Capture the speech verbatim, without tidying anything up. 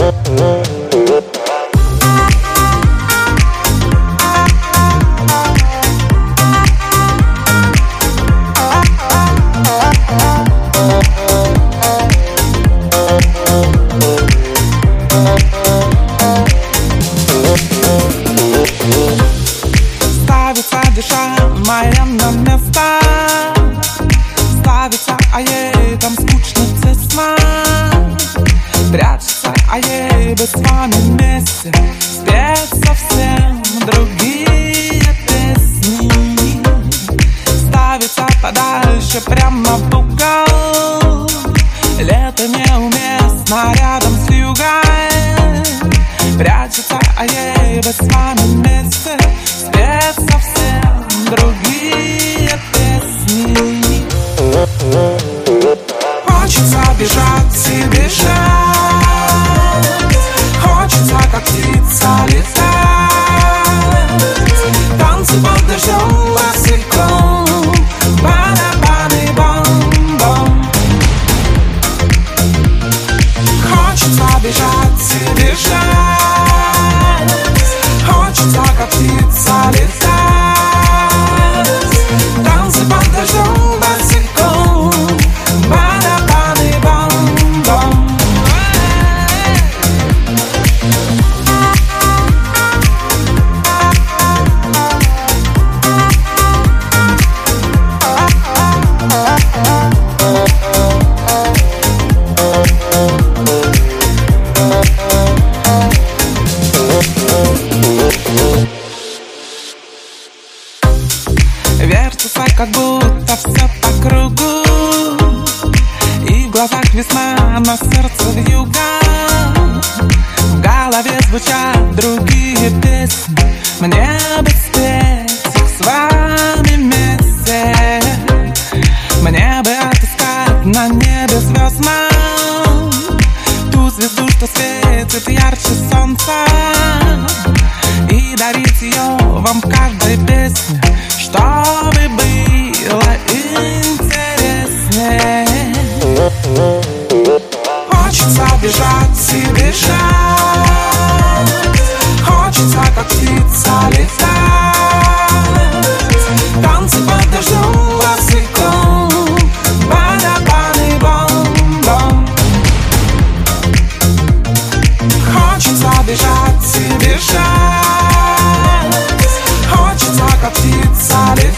Ставится душа моя на место, ставится, а ей там скучно тесно. Прячется, а ей бы с вами вместе спеть совсем другие песни. Ставится подальше, прямо в угол. Лето неуместно рядом с югой. Прячется, а ей бы с вами вместе спеть совсем другие песни. Хочется бежать и бежать, хочется как птица летать. Танцы под дождем босиком, барабаны бом-бом. Хочется бежать и бежать, хочется как птица летать. Танцы под дождем босиком, барабаны бом-бом. Вертится, как будто все по кругу, и в глазах весна, на сердце вьюга. В голове звучат другие песни, мне бы спеть их с вами вместе. Мне бы отыскать на небе звезд нам, ту звезду, что светит ярче солнца, и дарить ее вам в каждой песне, чтобы было интереснее. Хочется бежать и бежать, хочется как птица летать. Танцы под дождем босиком, барабаны бом-бом. Хочется бежать и бежать, хочется как птица летать.